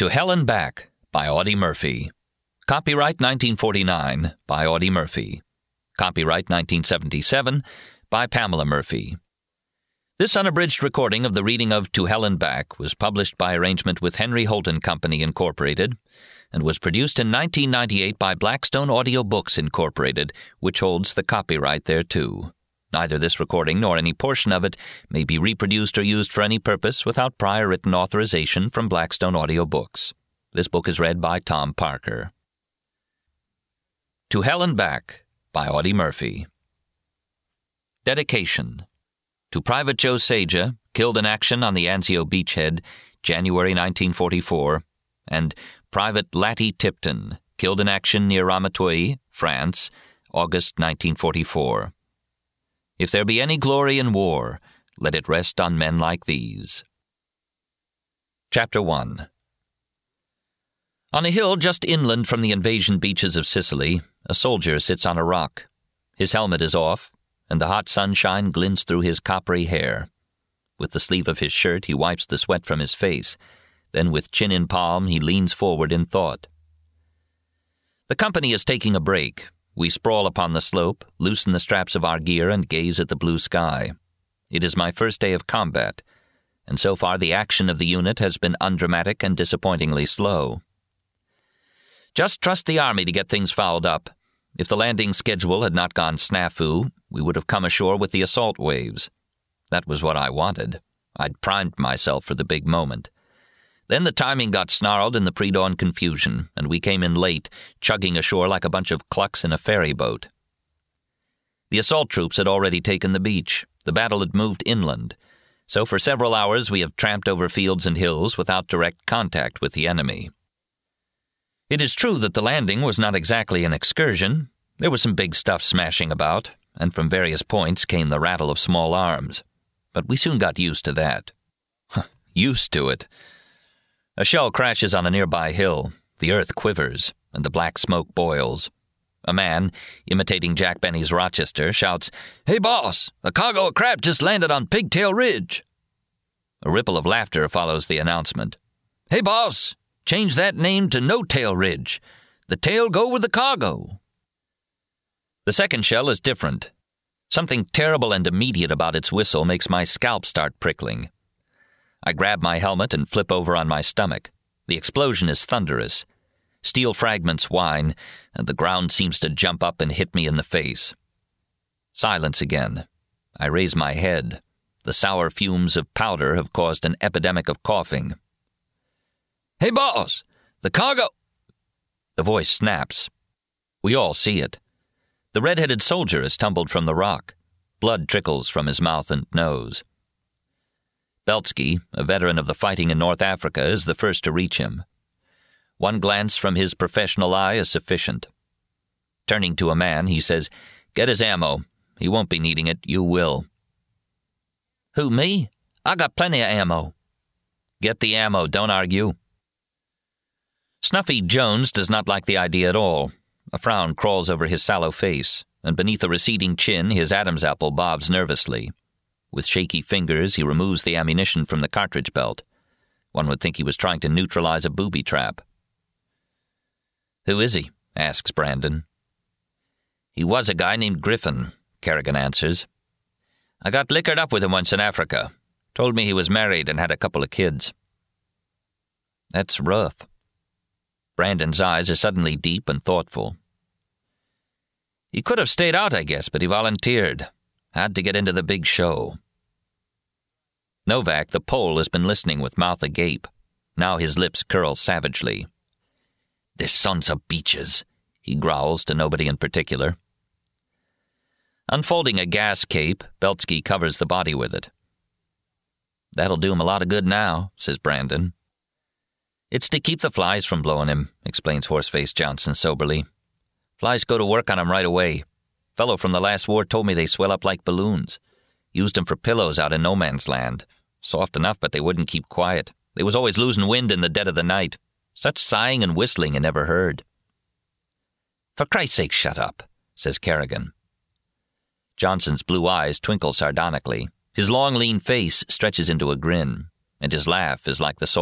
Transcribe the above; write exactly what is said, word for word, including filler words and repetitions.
To Hell and Back by Audie Murphy. Copyright nineteen forty-nine by Audie Murphy. Copyright nineteen seventy-seven by Pamela Murphy. This unabridged recording of the reading of To Hell and Back was published by arrangement with Henry Holt and Company, Incorporated, and was produced in nineteen ninety-eight by Blackstone Audio Books, Incorporated, which holds the copyright thereto. Neither this recording nor any portion of it may be reproduced or used for any purpose without prior written authorization from Blackstone Audio Books. This book is read by Tom Parker. To Hell and Back by Audie Murphy. Dedication. To Private Joe Saja, killed in action on the Anzio beachhead, January nineteen forty-four, and Private Latty Tipton, killed in action near Ramatuelle, France, August nineteen forty-four. If there be any glory in war, let it rest on men like these. Chapter one. On a hill just inland from the invasion beaches of Sicily, a soldier sits on a rock. His helmet is off, and the hot sunshine glints through his coppery hair. With the sleeve of his shirt, he wipes the sweat from his face. Then, with chin in palm, he leans forward in thought. The company is taking a break. We sprawl upon the slope, loosen the straps of our gear, and gaze at the blue sky. It is my first day of combat, and so far the action of the unit has been undramatic and disappointingly slow. Just trust the Army to get things fouled up. If the landing schedule had not gone snafu, we would have come ashore with the assault waves. That was what I wanted. I'd primed myself for the big moment. Then the timing got snarled in the pre-dawn confusion, and we came in late, chugging ashore like a bunch of clucks in a ferry boat. The assault troops had already taken the beach. The battle had moved inland. So for several hours we have tramped over fields and hills without direct contact with the enemy. It is true that the landing was not exactly an excursion. There was some big stuff smashing about, and from various points came the rattle of small arms. But we soon got used to that. Used to it. A shell crashes on a nearby hill. The earth quivers, and the black smoke boils. A man, imitating Jack Benny's Rochester, shouts, "Hey, boss! A cargo of crap just landed on Pigtail Ridge!" A ripple of laughter follows the announcement. "Hey, boss! Change that name to No Tail Ridge. The tail go with the cargo." The second shell is different. Something terrible and immediate about its whistle makes my scalp start prickling. I grab my helmet and flip over on my stomach. The explosion is thunderous. Steel fragments whine, and the ground seems to jump up and hit me in the face. Silence again. I raise my head. The sour fumes of powder have caused an epidemic of coughing. "Hey, boss! The cargo—" The voice snaps. We all see it. The red-headed soldier has tumbled from the rock. Blood trickles from his mouth and nose. Beltsky, a veteran of the fighting in North Africa, is the first to reach him. One glance from his professional eye is sufficient. Turning to a man, he says, "Get his ammo. He won't be needing it. You will." "Who, me? I got plenty of ammo." "Get the ammo. Don't argue." Snuffy Jones does not like the idea at all. A frown crawls over his sallow face, and beneath a receding chin his Adam's apple bobs nervously. With shaky fingers, he removes the ammunition from the cartridge belt. One would think he was trying to neutralize a booby trap. "Who is he?" asks Brandon. "He was a guy named Griffin," Kerrigan answers. "I got liquored up with him once in Africa. Told me he was married and had a couple of kids." "That's rough." Brandon's eyes are suddenly deep and thoughtful. "He could have stayed out, I guess, but he volunteered. Had to get into the big show." Novak, the Pole, has been listening with mouth agape. Now his lips curl savagely. "This sons of beaches," he growls to nobody in particular. Unfolding a gas cape, Beltsky covers the body with it. "That'll do him a lot of good now," says Brandon. "It's to keep the flies from blowing him," explains Horseface Johnson soberly. "Flies go to work on him right away. Fellow from the last war told me they swell up like balloons. Used 'em for pillows out in no man's land. Soft enough, but they wouldn't keep quiet. They was always losing wind in the dead of the night. Such sighing and whistling I never heard." "For Christ's sake, shut up," says Kerrigan. Johnson's blue eyes twinkle sardonically. His long, lean face stretches into a grin, and his laugh is like the soft